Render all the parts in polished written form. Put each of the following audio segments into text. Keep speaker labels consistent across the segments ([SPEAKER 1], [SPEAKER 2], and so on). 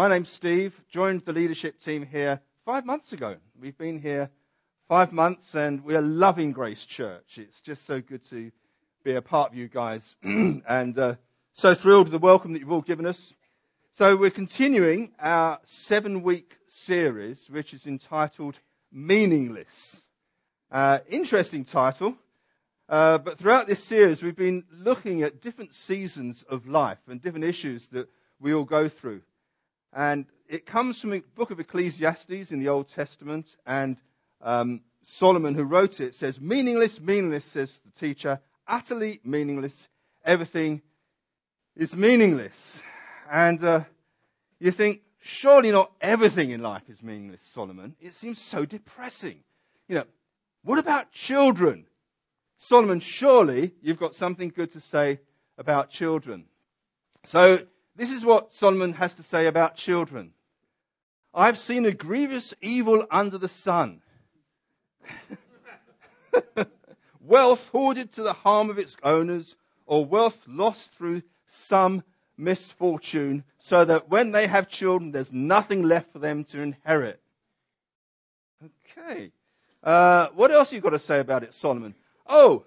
[SPEAKER 1] My name's Steve. Joined the leadership team here 5 months ago. We've been here 5 months and we're loving Grace Church. It's just so good to be a part of you guys. and so thrilled with the welcome that you've all given us. So we're continuing our 7-week series, which is entitled Meaningless. Interesting title. But throughout this series, we've been looking at different seasons of life and different issues that we all go through. And it comes from the book of Ecclesiastes in the Old Testament. And Solomon, who wrote it, says, meaningless, meaningless, says the teacher, utterly meaningless. Everything is meaningless. And you think, surely not everything in life is meaningless, Solomon. It seems so depressing. You know, what about children? Solomon, surely you've got something good to say about children. So this is what Solomon has to say about children. I've seen a grievous evil under the sun. Wealth hoarded to the harm of its owners, or wealth lost through some misfortune, so that when they have children, there's nothing left for them to inherit. Okay. What else have you got to say about it, Solomon? Oh,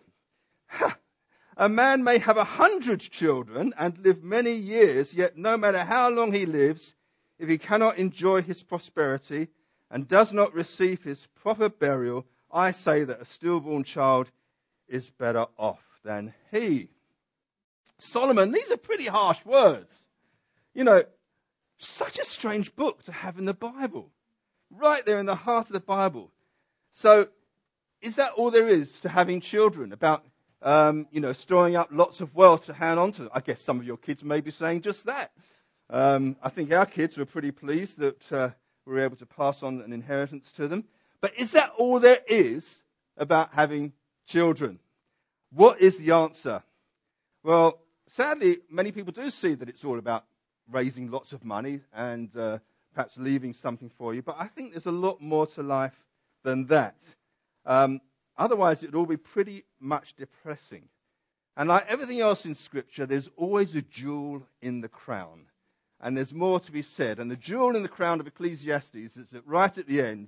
[SPEAKER 1] a man may have 100 children and live many years, yet no matter how long he lives, if he cannot enjoy his prosperity and does not receive his proper burial, I say that a stillborn child is better off than he. Solomon, these are pretty harsh words. You know, such a strange book to have in the Bible. Right there in the heart of the Bible. So, is that all there is to having children? About, storing up lots of wealth to hand on to them? I guess some of your kids may be saying just that. I think our kids were pretty pleased that we were able to pass on an inheritance to them. But is that all there is about having children? What is the answer? Well, sadly, many people do see that it's all about raising lots of money and perhaps leaving something for you. But I think there's a lot more to life than that. Otherwise, it would all be pretty much depressing. And like everything else in Scripture, there's always a jewel in the crown. And there's more to be said. And the jewel in the crown of Ecclesiastes is that right at the end,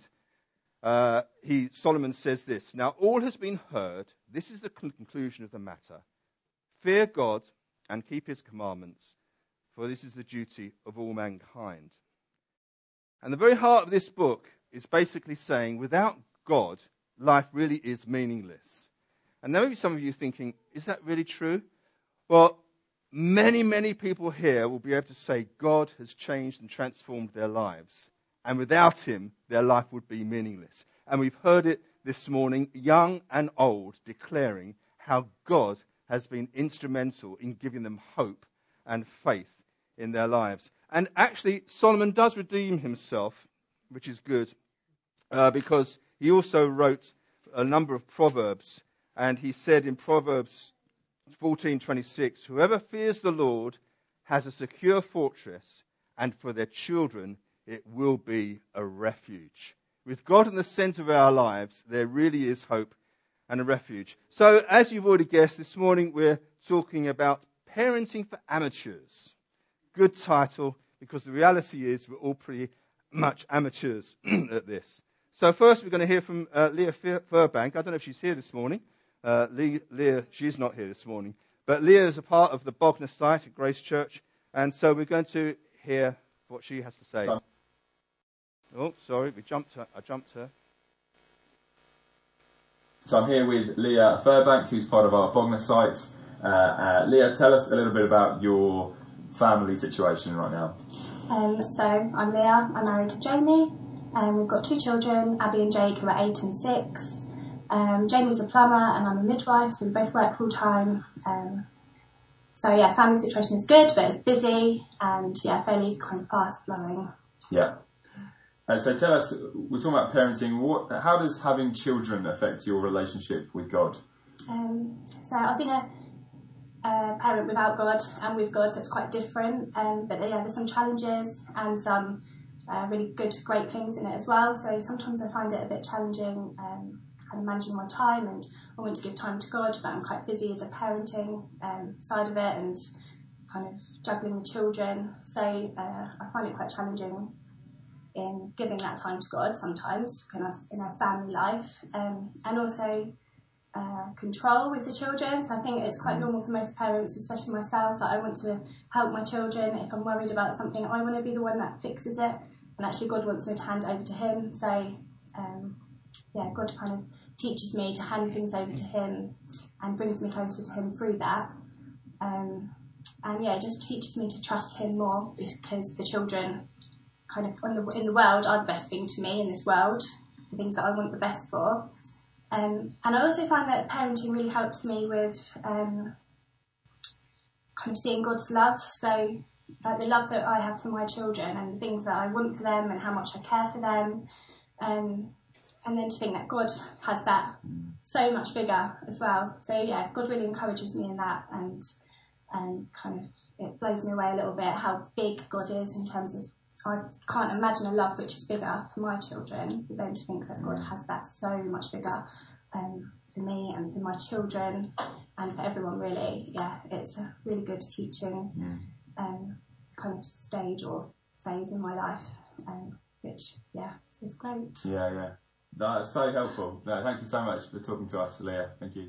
[SPEAKER 1] Solomon says this, now all has been heard. This is the conclusion of the matter. Fear God and keep his commandments, for this is the duty of all mankind. And the very heart of this book is basically saying, without God, life really is meaningless. And there may be some of you thinking, is that really true? Well, many, many people here will be able to say God has changed and transformed their lives. And without him, their life would be meaningless. And we've heard it this morning, young and old, declaring how God has been instrumental in giving them hope and faith in their lives. And actually, Solomon does redeem himself, which is good, because he also wrote a number of proverbs. And he said in Proverbs 14:26, whoever fears the Lord has a secure fortress, and for their children it will be a refuge. With God in the center of our lives, there really is hope and a refuge. So, as you've already guessed, this morning we're talking about parenting for amateurs. Good title, because the reality is we're all pretty much amateurs at this. So first we're going to hear from Leah Furbank. I don't know if she's here this morning. Leah, she's not here this morning. But Leah is a part of the Bognor site at Grace Church. And so we're going to hear what she has to say. Oh, sorry, I jumped her.
[SPEAKER 2] So I'm here with Leah Furbank, who's part of our Bognor site. Leah, tell us a little bit about your family situation right now.
[SPEAKER 3] So I'm Leah, I'm married to Jamie. We've got 2 children, Abby and Jake, who are 8 and 6. Jamie's a plumber and I'm a midwife, so we both work full time. Family situation is good, but it's busy and fairly kind of fast flowing.
[SPEAKER 2] Yeah. So tell us, we're talking about parenting. How does having children affect your relationship with God?
[SPEAKER 3] So I've been a parent without God and with God, so it's quite different. But there's some challenges and some really good, great things in it as well. So sometimes I find it a bit challenging, kind of managing my time, and I want to give time to God, but I'm quite busy with the parenting side of it and kind of juggling with children. So I find it quite challenging in giving that time to God sometimes in a family life, and also control with the children. So I think it's quite normal for most parents, especially myself, that I want to help my children. If I'm worried about something, I want to be the one that fixes it, and actually God wants me to hand over to him. So God kind of teaches me to hand things over to him and brings me closer to him through that. It just teaches me to trust him more, because the children kind of in the world are the best thing to me in this world, the things that I want the best for. And I also find that parenting really helps me with kind of seeing God's love. So like the love that I have for my children and the things that I want for them and how much I care for them. And then to think that God has that so much bigger as well. So yeah, God really encourages me in that, and kind of it blows me away a little bit how big God is in terms of, I can't imagine a love which is bigger for my children than to think that God has that so much bigger for me and for my children and for everyone really. Yeah, it's a really good teaching kind of stage or phase in my life, which is great.
[SPEAKER 2] Yeah. That's so helpful. No, thank you so much for talking to us, Leah. Thank you.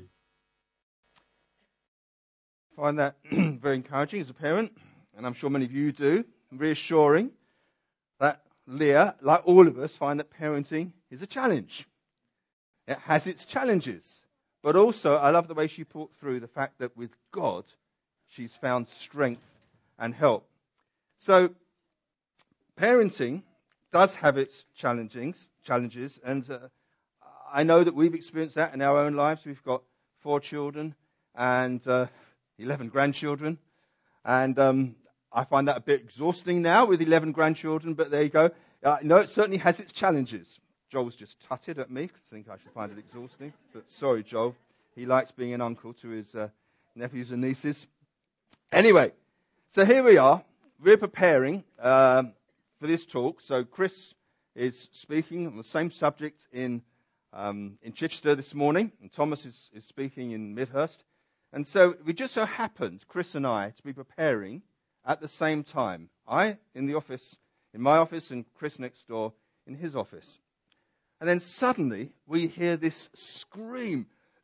[SPEAKER 1] I find that very encouraging as a parent, and I'm sure many of you do, reassuring that Leah, like all of us, find that parenting is a challenge. It has its challenges, but also I love the way she put through the fact that with God, she's found strength and help. So parenting does have its challenges, and I know that we've experienced that in our own lives. We've got 4 children and 11 grandchildren, and I find that a bit exhausting now with 11 grandchildren, but there you go. No, it certainly has its challenges. Joel's just tutted at me because I think I should find it exhausting, but sorry, Joel. He likes being an uncle to his nephews and nieces. Anyway, so here we are. We're preparing for this talk. So Chris is speaking on the same subject in Chichester this morning, and Thomas is speaking in Midhurst. And so we just so happened, Chris and I, to be preparing at the same time. I in my office, and Chris next door in his office. And then suddenly we hear this scream,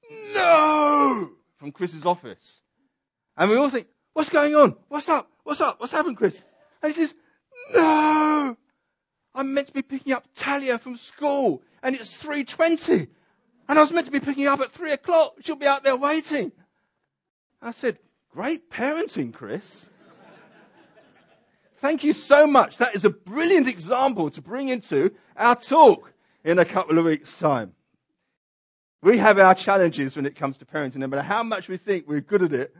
[SPEAKER 1] "No!" from Chris's office. And we all think, "What's going on? What's up? What's up? What's happened, Chris?" And he says, "No! I'm meant to be picking up Talia from school, and it's 3:20. And I was meant to be picking her up at 3 o'clock. She'll be out there waiting." I said, "Great parenting, Chris. Thank you so much. That is a brilliant example to bring into our talk in a couple of weeks' time." We have our challenges when it comes to parenting. No matter how much we think we're good at it,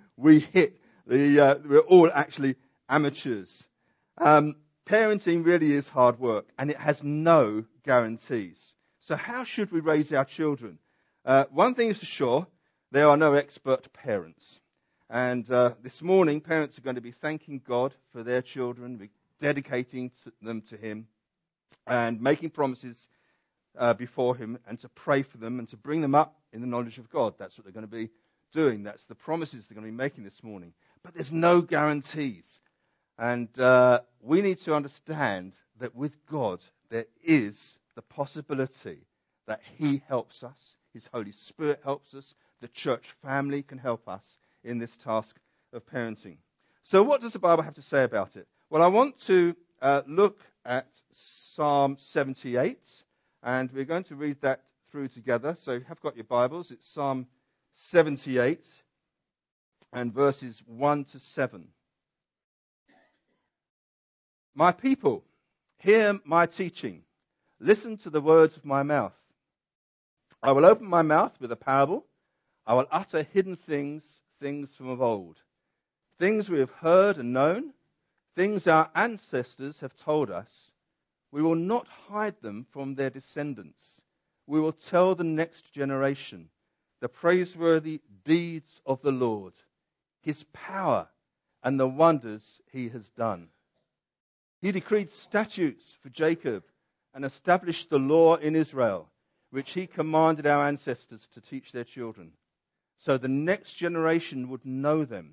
[SPEAKER 1] we're all actually amateurs. Parenting really is hard work, and it has no guarantees. So how should we raise our children? One thing is for sure, there are no expert parents. And this morning, parents are going to be thanking God for their children, dedicating them to Him, and making promises before Him, and to pray for them, and to bring them up in the knowledge of God. That's what they're going to be doing. That's the promises they're going to be making this morning. But there's no guarantees. And we need to understand that with God, there is the possibility that He helps us, His Holy Spirit helps us, the church family can help us in this task of parenting. So what does the Bible have to say about it? Well, I want to look at Psalm 78, and we're going to read that through together. So you have got your Bibles. It's Psalm 78 and verses 1 to 7. "My people, hear my teaching. Listen to the words of my mouth. I will open my mouth with a parable. I will utter hidden things from of old, things we have heard and known, things our ancestors have told us. We will not hide them from their descendants. We will tell the next generation the praiseworthy deeds of the Lord, His power and the wonders He has done. He decreed statutes for Jacob and established the law in Israel, which He commanded our ancestors to teach their children, so the next generation would know them,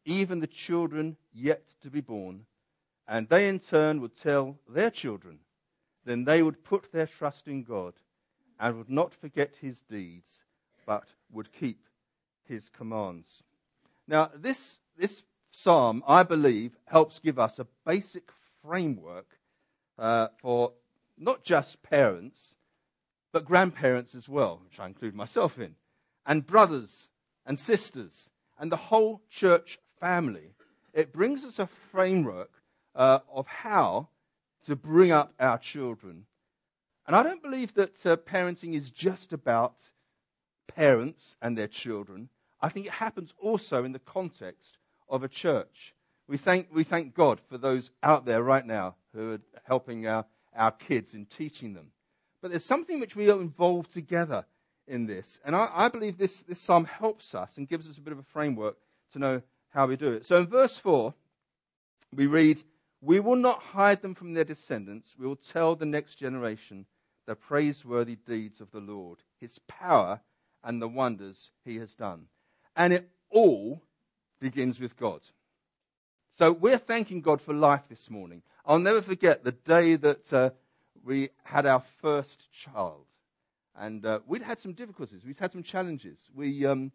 [SPEAKER 1] even the children yet to be born, and they in turn would tell their children. Then they would put their trust in God and would not forget his deeds, but would keep his commands. Now, this psalm, I believe, helps give us a basic framework for not just parents, but grandparents as well, which I include myself in, and brothers and sisters, and the whole church family. It brings us a framework of how to bring up our children. And I don't believe that parenting is just about parents and their children. I think it happens also in the context of a church. We thank God for those out there right now who are helping our kids in teaching them. But there's something which we are involved together in this. And I believe this psalm helps us and gives us a bit of a framework to know how we do it. So in verse 4, we read, "We will not hide them from their descendants. We will tell the next generation the praiseworthy deeds of the Lord, his power and the wonders he has done." And it all begins with God. So we're thanking God for life this morning. I'll never forget the day that we had our first child. And we'd had some difficulties. We'd had some challenges. Anne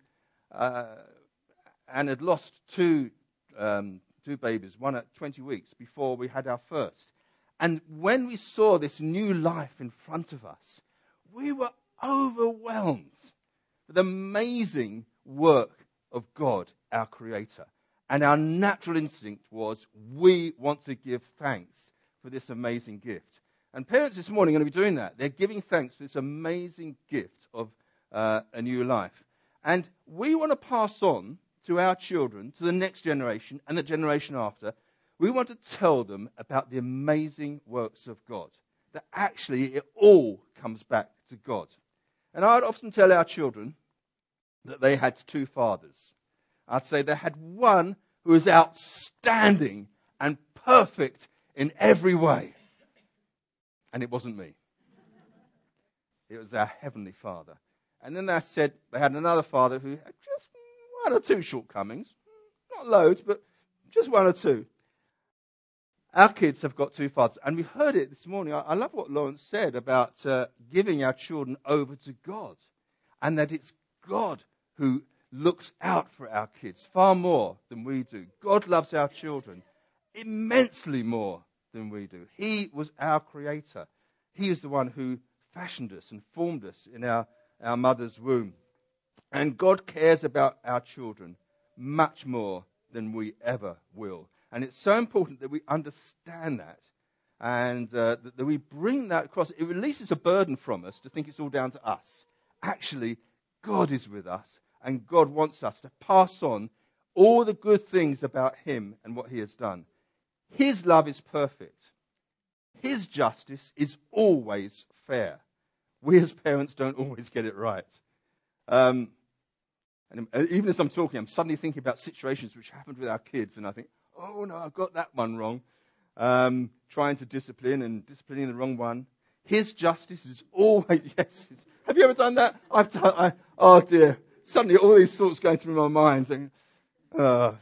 [SPEAKER 1] had lost two babies, one at 20 weeks before we had our first. And when we saw this new life in front of us, we were overwhelmed with the amazing work of God, our Creator. And our natural instinct was, we want to give thanks for this amazing gift. And parents this morning are going to be doing that. They're giving thanks for this amazing gift of a new life. And we want to pass on to our children, to the next generation and the generation after. We want to tell them about the amazing works of God. That actually it all comes back to God. And I'd often tell our children that they had two fathers. I'd say they had one who was outstanding and perfect in every way. And it wasn't me. It was our Heavenly Father. And then they said they had another father who had just one or two shortcomings. Not loads, but just one or two. Our kids have got two fathers. And we heard it this morning. I love what Lawrence said about giving our children over to God. And that it's God who looks out for our kids far more than we do. God loves our children immensely more than we do. He was our creator. He is the one who fashioned us and formed us in our mother's womb. And God cares about our children much more than we ever will. And it's so important that we understand that and that we bring that across. It releases a burden from us to think it's all down to us. Actually, God is with us, and God wants us to pass on all the good things about him and what he has done. His love is perfect. His justice is always fair. We as parents don't always get it right. And even as I'm talking, I'm suddenly thinking about situations which happened with our kids, and I think, oh no, I've got that one wrong. Trying to disciplining the wrong one. His justice is always, yes. Have you ever done that? Oh dear. Suddenly all these thoughts going through my mind. Thinking, yeah,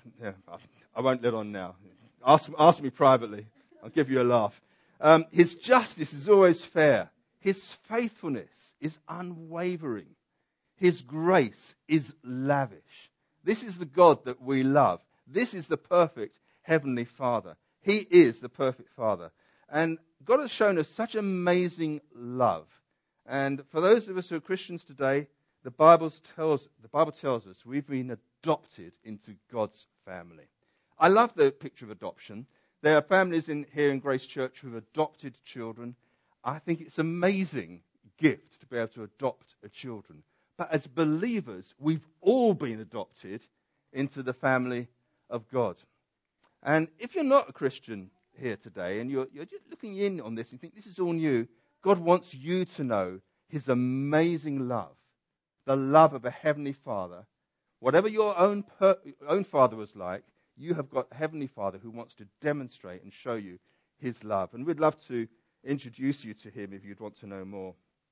[SPEAKER 1] I won't let on now. Ask me privately. I'll give you a laugh. His justice is always fair. His faithfulness is unwavering. His grace is lavish. This is the God that we love. This is the perfect Heavenly Father. He is the perfect Father. And God has shown us such amazing love. And for those of us who are Christians today, the Bible tells us we've been adopted into God's family. I love the picture of adoption. There are families here in Grace Church who have adopted children. I think it's an amazing gift to be able to adopt a children. But as believers, we've all been adopted into the family of God. And if you're not a Christian here today and you're just looking in on this and think this is all new, God wants you to know his amazing love, the love of a Heavenly Father. Whatever your own father was like, you have got a Heavenly Father who wants to demonstrate and show you his love. And we'd love to introduce you to him if you'd want to know more.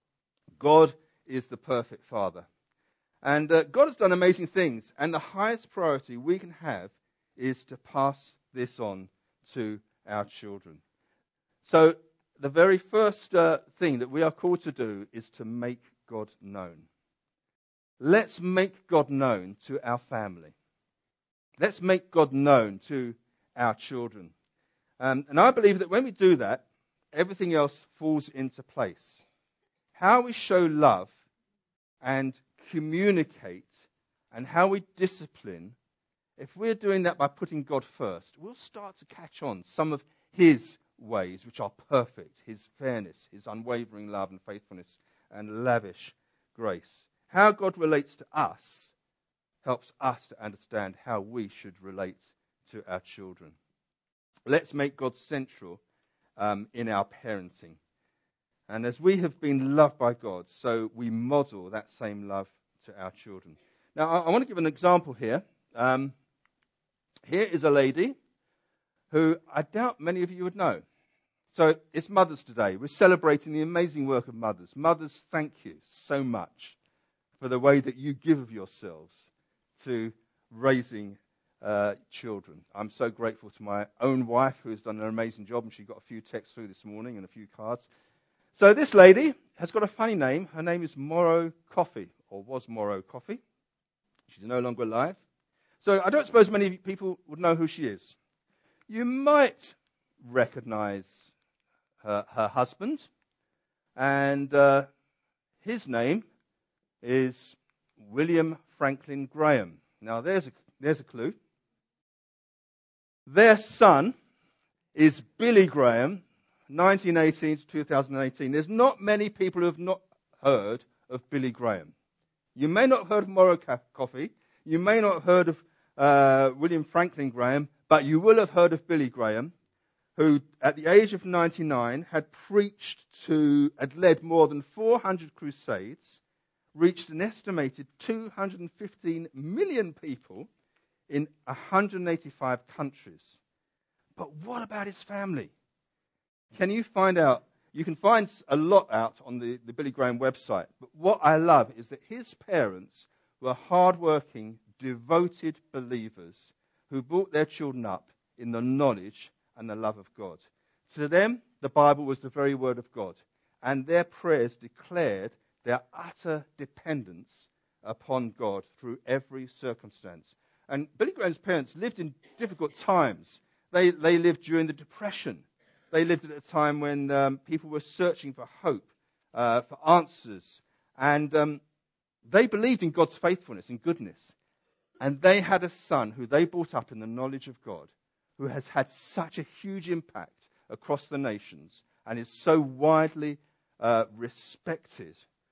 [SPEAKER 1] God is the perfect Father. And God has done amazing things. And the highest priority we can have is to pass this on to our children. So the very first thing that we are called to do is to make God known. Let's make God known to our family. Let's make God known to our children. And I believe that when we do that, everything else falls into place. How we show love and communicate and how we discipline, if we're doing that by putting God first, we'll start to catch on some of his ways, which are perfect, his fairness, his unwavering love and faithfulness and lavish grace. How God relates to us helps us to understand how we should relate to our children. Let's make God central in our parenting. And as we have been loved by God, so we model that same love to our children. Now, I want to give an example here. Here is a lady who I doubt many of you would know. So it's Mother's Day. We're celebrating the amazing work of mothers. Mothers, thank you so much for the way that you give of yourselves to raising children. I'm so grateful to my own wife, who has done an amazing job, and she got a few texts through this morning and a few cards. So this lady has got a funny name. Her name is Morrow Coffee, or was Morrow Coffee. She's no longer alive. So I don't suppose many people would know who she is. You might recognize her husband, and his name is William Franklin Graham. Now there's a clue. Their son is Billy Graham, 1918 to 2018. There's not many people who have not heard of Billy Graham. You may not have heard of Morrow Coffee. You may not have heard of William Franklin Graham, but you will have heard of Billy Graham, who at the age of 99 had led more than 400 crusades, reached an estimated 215 million people in 185 countries. But what about his family? Can you find out? You can find a lot out on the Billy Graham website. But what I love is that his parents were hardworking, devoted believers who brought their children up in the knowledge and the love of God. To them, the Bible was the very word of God. And their prayers declared their utter dependence upon God through every circumstance. And Billy Graham's parents lived in difficult times. They lived during the Depression. They lived at a time when people were searching for hope, for answers. And they believed in God's faithfulness and goodness. And they had a son who they brought up in the knowledge of God, who has had such a huge impact across the nations and is so widely respected.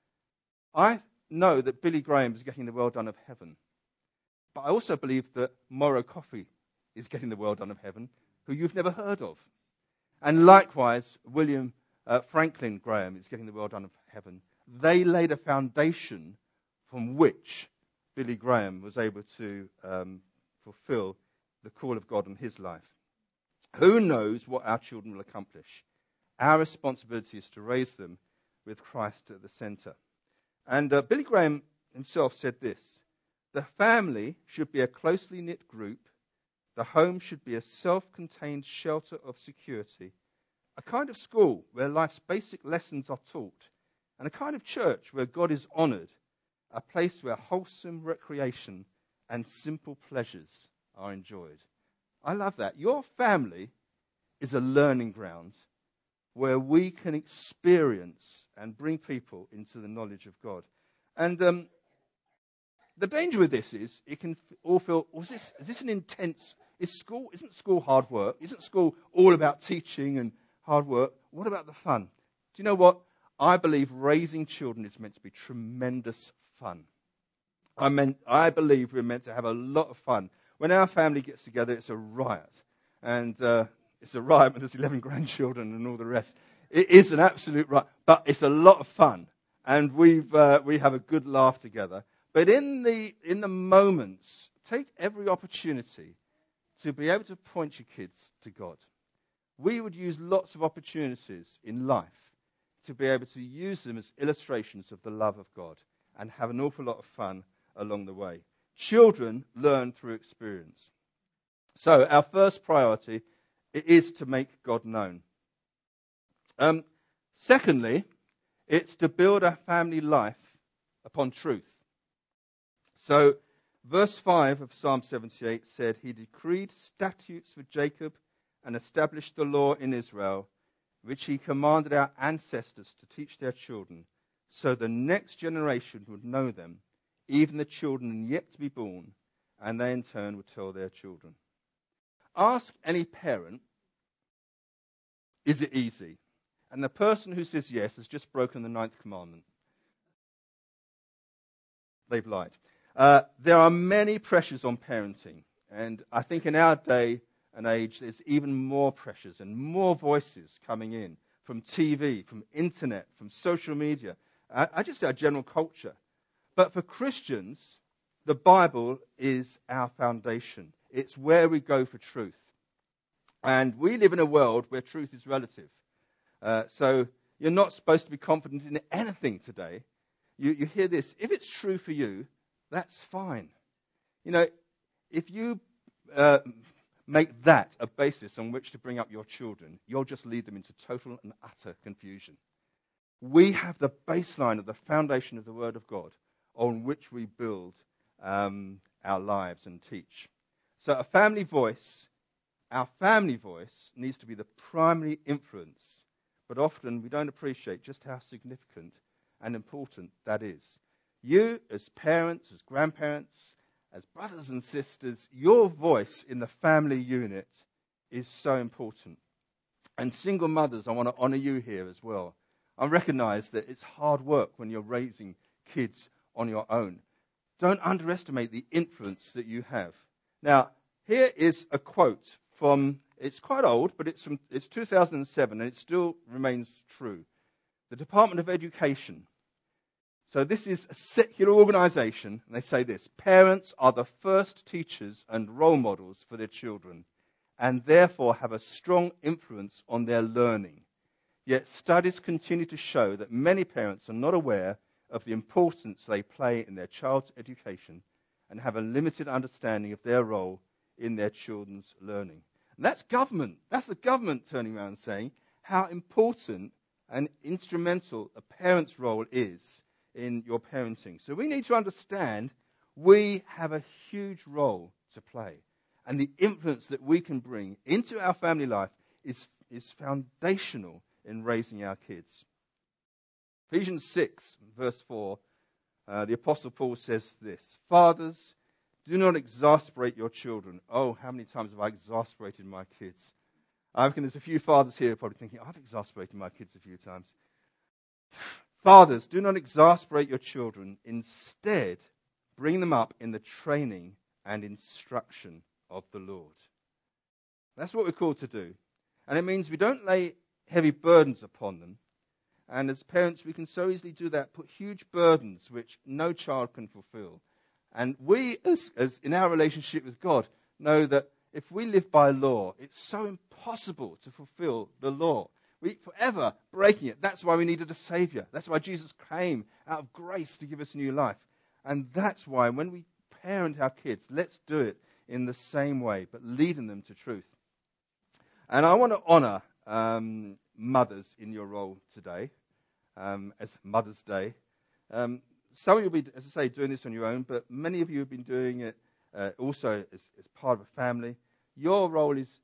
[SPEAKER 1] I know that Billy Graham is getting the well done of heaven. But I also believe that Morrow Coffee is getting the well done of heaven, who you've never heard of. And likewise, William Franklin Graham is getting the well done of heaven. They laid a foundation from which Billy Graham was able to fulfill the call of God on his life. Who knows what our children will accomplish? Our responsibility is to raise them with Christ at the center. And Billy Graham himself said this: the family should be a closely knit group. The home should be a self-contained shelter of security, a kind of school where life's basic lessons are taught, and a kind of church where God is honored, a place where wholesome recreation and simple pleasures are enjoyed. I love that. Your family is a learning ground where we can experience and bring people into the knowledge of God. And the danger with this is it can all feel, is this an intense, isn't school hard work? Isn't school all about teaching and hard work? What about the fun? Do you know what? I believe raising children is meant to be tremendous fun. I believe we're meant to have a lot of fun. When our family gets together, it's a riot. And it's a riot when there's 11 grandchildren and all the rest. It is an absolute riot. But it's a lot of fun. And we have a good laugh together. But in the moments, take every opportunity to be able to point your kids to God. We would use lots of opportunities in life to be able to use them as illustrations of the love of God and have an awful lot of fun along the way. Children learn through experience. So our first priority is to make God known. Secondly, it's to build our family life upon truth. So verse 5 of Psalm 78 said, "He decreed statutes for Jacob and established the law in Israel, which he commanded our ancestors to teach their children, so the next generation would know them, even the children yet to be born, and they in turn would tell their children." Ask any parent, is it easy? And the person who says yes has just broken the 9th commandment. They've lied. There are many pressures on parenting. And I think in our day and age, there's even more pressures and more voices coming in from TV, from internet, from social media. I just our general culture. But for Christians, the Bible is our foundation. It's where we go for truth. And we live in a world where truth is relative. So you're not supposed to be confident in anything today. You hear this. If it's true for you, that's fine. You know, if you make that a basis on which to bring up your children, you'll just lead them into total and utter confusion. We have the baseline of the foundation of the Word of God on which we build our lives and teach. So our family voice needs to be the primary influence, but often we don't appreciate just how significant and important that is. You, as parents, as grandparents, as brothers and sisters, your voice in the family unit is so important. And single mothers, I want to honor you here as well. I recognize that it's hard work when you're raising kids on your own. Don't underestimate the influence that you have. Now, here is a quote from, it's quite old, but it's 2007, and it still remains true. The Department of Education. So this is a secular organization, and they say this: "Parents are the first teachers and role models for their children, and therefore have a strong influence on their learning. Yet studies continue to show that many parents are not aware of the importance they play in their child's education and have a limited understanding of their role in their children's learning." And that's government. That's the government turning around and saying how important and instrumental a parent's role is in your parenting. So we need to understand we have a huge role to play. And the influence that we can bring into our family life is foundational in raising our kids. Ephesians 6, verse 4, the Apostle Paul says this: "Fathers, do not exasperate your children." Oh, how many times have I exasperated my kids? I reckon there's a few fathers here probably thinking, I've exasperated my kids a few times. "Fathers, do not exasperate your children. Instead, bring them up in the training and instruction of the Lord." That's what we're called to do. And it means we don't lay heavy burdens upon them. And as parents, we can so easily do that, put huge burdens which no child can fulfill. And we, as in our relationship with God, know that if we live by law, it's so impossible to fulfill the law. We forever breaking it. That's why we needed a Savior. That's why Jesus came out of grace to give us new life. And that's why when we parent our kids, let's do it in the same way, but leading them to truth. And I want to honor mothers in your role today, as Mother's Day. Some of you will be, as I say, doing this on your own, but many of you have been doing it also as part of a family. Your role is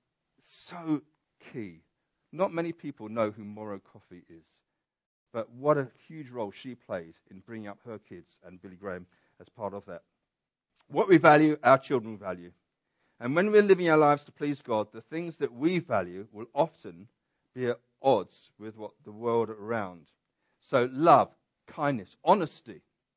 [SPEAKER 1] so key. Not many people know who Morrow Coffee is, but what a huge role she played in bringing up her kids, and Billy Graham as part of that. What we value, our children value. And when we're living our lives to please God, the things that we value will often be at odds with what the world around. So love, kindness, honesty,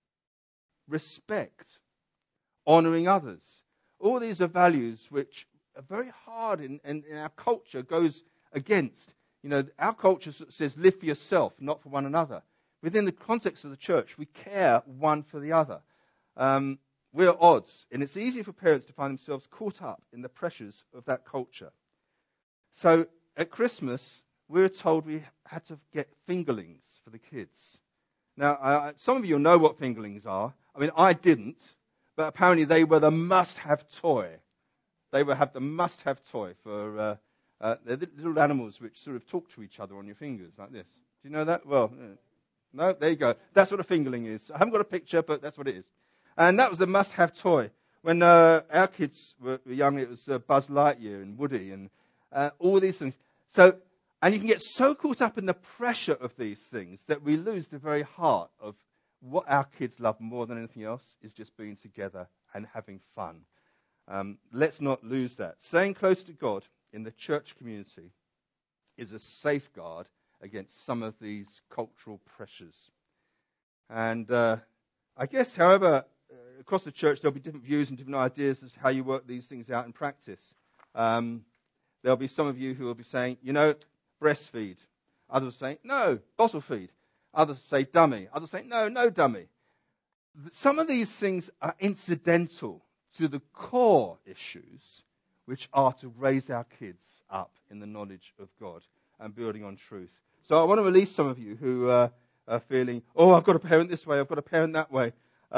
[SPEAKER 1] respect, honoring others. All these are values which are very hard in our culture goes against. You know, our culture says live for yourself, not for one another. Within the context of the church, we care one for the other. We're at odds, and it's easy for parents to find themselves caught up in the pressures of that culture. So at Christmas, we were told we had to get fingerlings for the kids. Now, some of you know what fingerlings are. I mean, I didn't, but apparently they were the must-have toy they will have the must-have toy for they're little animals which sort of talk to each other on your fingers like this. Do you know that? Well, no, there you go. That's what a fingerling is. I haven't got a picture, but that's what it is. And that was the must-have toy. When our kids were young, it was Buzz Lightyear and Woody and all these things. So, and you can get so caught up in the pressure of these things that we lose the very heart of what our kids love more than anything else is just being together and having fun. Let's not lose that. Staying close to God in the church community is a safeguard against some of these cultural pressures. And I guess, however, across the church there'll be different views and different ideas as to how you work these things out in practice. There'll be some of you who will be saying, breastfeed. Others will say, no, bottle feed. Others say dummy. Others say, no dummy. Some of these things are incidental to the core issues, which are to raise our kids up in the knowledge of God and building on truth. So I want to release some of you who are feeling, I've got to parent this way, I've got to parent that way.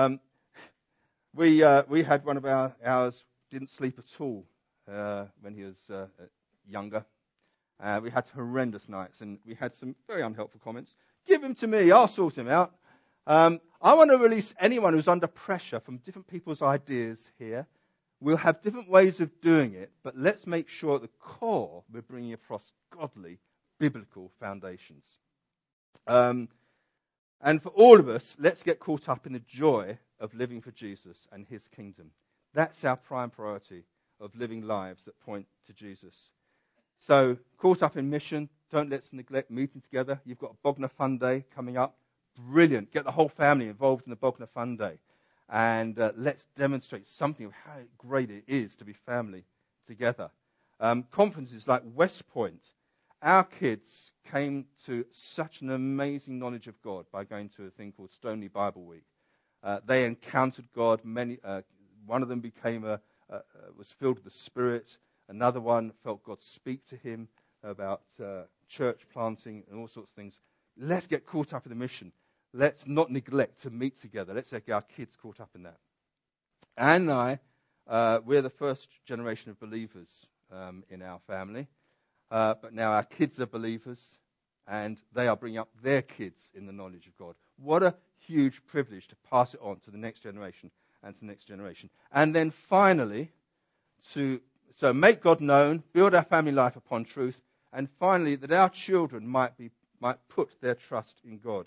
[SPEAKER 1] We had one of ours didn't sleep at all when he was younger. We had horrendous nights, and we had some very unhelpful comments. Give him to me, I'll sort him out. I want to release anyone who's under pressure from different people's ideas here. We'll have different ways of doing it, but let's make sure at the core we're bringing across godly, biblical foundations. And for all of us, let's get caught up in the joy of living for Jesus and his kingdom. That's our prime priority of living lives that point to Jesus. So, caught up in mission, don't let's neglect meeting together. You've got Bognor Fun Day coming up. Brilliant. Get the whole family involved in the Bognor Fun Day. And let's demonstrate something of how great it is to be family together. Conferences like West Point. Our kids came to such an amazing knowledge of God by going to a thing called Stoneleigh Bible Week. They encountered God. One of them was filled with the Spirit. Another one felt God speak to him about church planting and all sorts of things. Let's get caught up in the mission. Let's not neglect to meet together. Let's get our kids caught up in that. Anne and I, we're the first generation of believers in our family. But now our kids are believers, and they are bringing up their kids in the knowledge of God. What a huge privilege to pass it on to the next generation and to the next generation. And then finally, so make God known, build our family life upon truth, and finally, that our children might put their trust in God.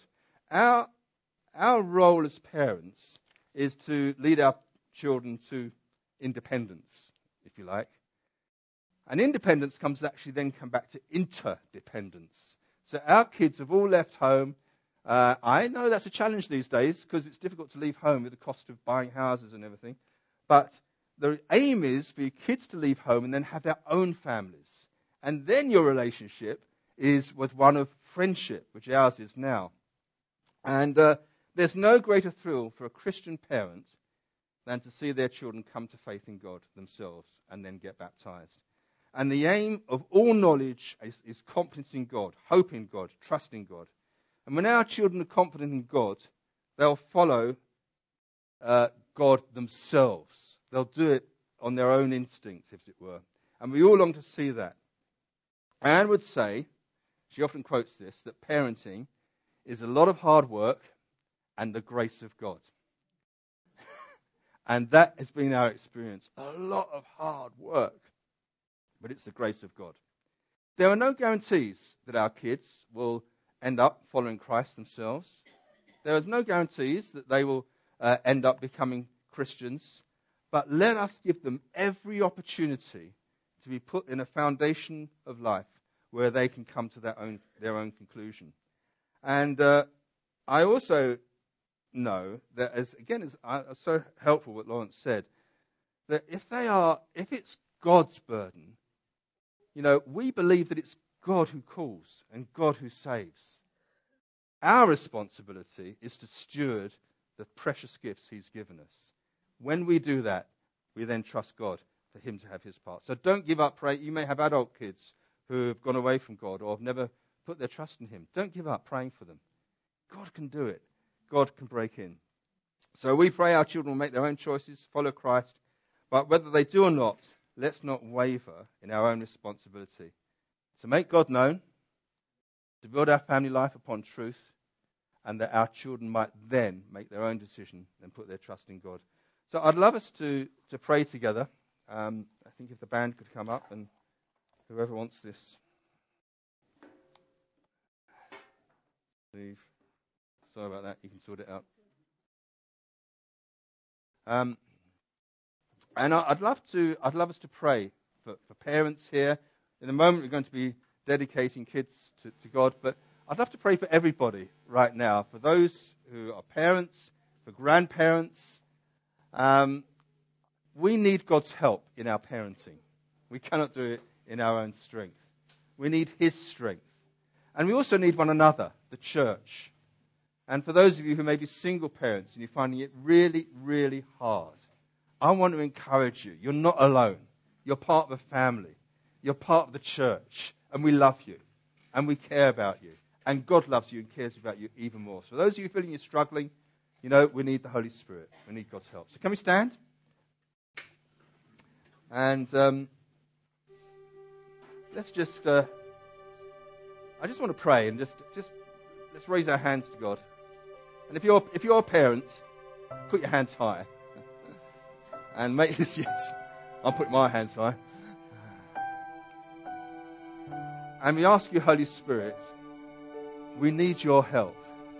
[SPEAKER 1] Our role as parents is to lead our children to independence, if you like. And independence come back to interdependence. So our kids have all left home. I know that's a challenge these days because it's difficult to leave home with the cost of buying houses and everything. But the aim is for your kids to leave home and then have their own families. And then your relationship is with one of friendship, which ours is now. And there's no greater thrill for a Christian parent than to see their children come to faith in God themselves and then get baptized. And the aim of all knowledge is confidence in God, hope in God, trust in God. And when our children are confident in God, they'll follow God themselves. They'll do it on their own instincts, as it were. And we all long to see that. Anne would say, she often quotes this, that parenting is a lot of hard work and the grace of God. And that has been our experience. A lot of hard work. But it's the grace of God. There are no guarantees that our kids will end up following Christ themselves. There is no guarantees that they will end up becoming Christians. But let us give them every opportunity to be put in a foundation of life where they can come to their own conclusion. And I also know that, as so helpful what Lawrence said, that if it's God's burden, we believe that it's God who calls and God who saves. Our responsibility is to steward the precious gifts he's given us. When we do that, we then trust God for him to have his part. So don't give up praying. You may have adult kids who have gone away from God or have never put their trust in him. Don't give up praying for them. God can do it. God can break in. So we pray our children will make their own choices, follow Christ. But whether they do or not, let's not waver in our own responsibility to make God known, to build our family life upon truth, and that our children might then make their own decision and put their trust in God. So I'd love us to pray together. I think if the band could come up, and whoever wants this. Steve, sorry about that, you can sort it out. And I'd love us to pray for parents here. In a moment, we're going to be dedicating kids to God, but I'd love to pray for everybody right now, for those who are parents, for grandparents. We need God's help in our parenting. We cannot do it in our own strength. We need His strength. And we also need one another, the church. And for those of you who may be single parents and you're finding it really, really hard, I want to encourage you. You're not alone. You're part of a family. You're part of the church. And we love you. And we care about you. And God loves you and cares about you even more. So those of you feeling you're struggling, we need the Holy Spirit. We need God's help. So can we stand? And let's just... I just want to pray and just let's raise our hands to God. And if you're a parent, put your hands high. And make this, yes, I'm putting my hands high. And we ask you, Holy Spirit, we need your help.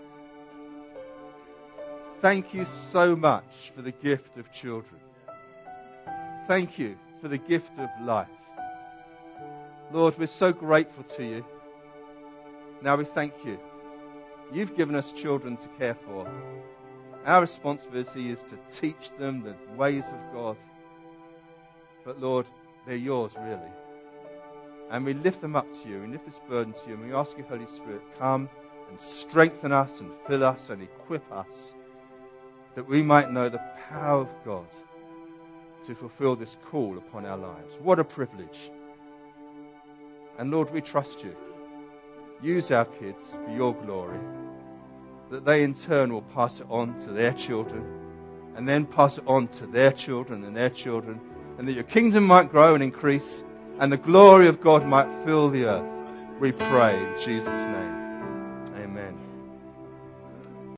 [SPEAKER 1] Thank you so much for the gift of children. Thank you for the gift of life. Lord, we're so grateful to you. Now we thank you. You've given us children to care for. Our responsibility is to teach them the ways of God. But Lord, they're yours really. And we lift them up to you, and lift this burden to you, and we ask you, Holy Spirit, come and strengthen us and fill us and equip us that we might know the power of God to fulfill this call upon our lives. What a privilege. And Lord, we trust you. Use our kids for your glory, that they in turn will pass it on to their children, and then pass it on to their children and their children, and that your kingdom might grow and increase, and the glory of God might fill the earth. We pray in Jesus' name.